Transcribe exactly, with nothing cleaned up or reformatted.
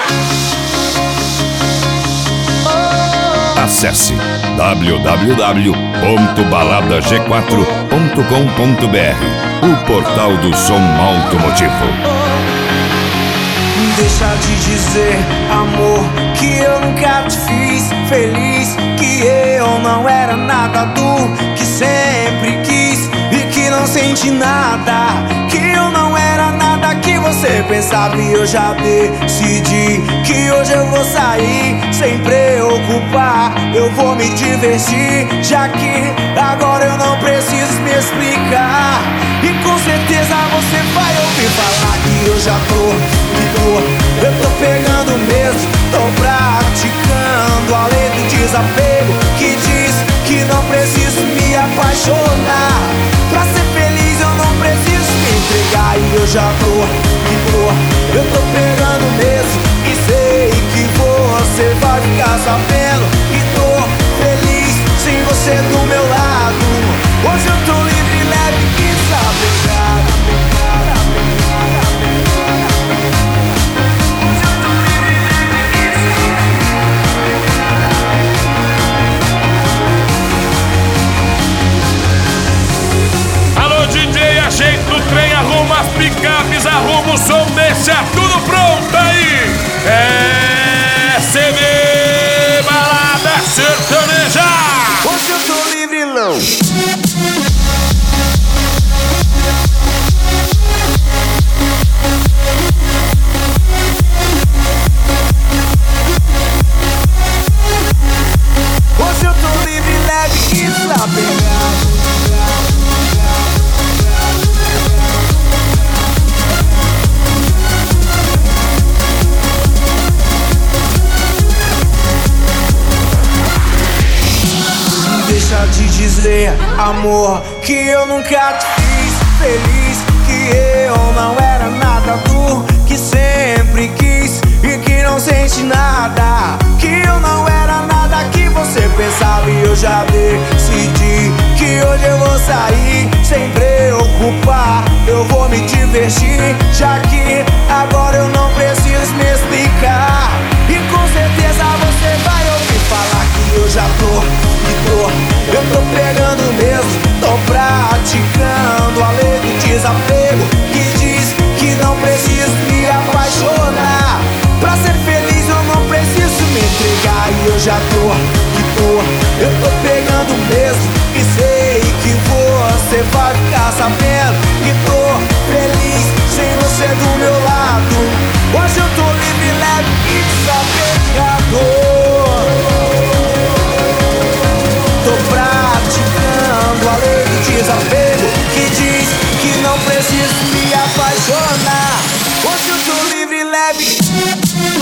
Acesse w w w ponto balada g quatro ponto com ponto b r, o portal do som automotivo. Deixa de dizer, amor, que eu nunca te fiz feliz, que eu não era nada do que sempre quis e que não senti nada, que eu não era nada que você pensava. E eu já decidi que hoje eu vou sair sem preocupar, eu vou me divertir, já que agora eu não preciso me explicar. E com certeza você vai ouvir falar que eu já tô, que tô, eu tô pegando mesmo, tô praticando a lei do desapego, que diz que não preciso me apaixonar. Pra ser feliz eu não preciso me entregar. E eu já tô, que tô, eu tô pegando mesmo, e sei que você vai ficar sabendo que tô feliz sem você do meu lado. Hoje eu tô livre, leve e desapegado. Alô, D J, ajeita o trem, arruma as picapes, arruma o som, deixa tudo pronto aí. É C D Balada Sertaneja. Hoje eu tô livre, não. Hoje eu tô livre, leve e desapegado. Deixa de dizer, amor, que eu nunca te fiz feliz, que eu não era nada do que sempre quis e que não sente nada, que eu não era nada que você pensava. E eu já decidi que hoje eu vou sair sem preocupar, eu vou me divertir, já que agora eu não preciso me explicar. E com certeza você vai ouvir falar que eu já tô, que tô, eu tô pegando mesmo, tô praticando a lei do desapego, que diz que não preciso me apaixonar. Pra ser feliz eu não preciso me entregar. E eu já tô, que tô, eu tô pegando mesmo, e sei que você vai ficar sabendo que tô feliz sem você do meu lado. Hoje eu tô livre, leve e desapegado. Tô praticando a lei do desapego, que diz que não preciso me apaixonar. Hoje eu tô livre, leve.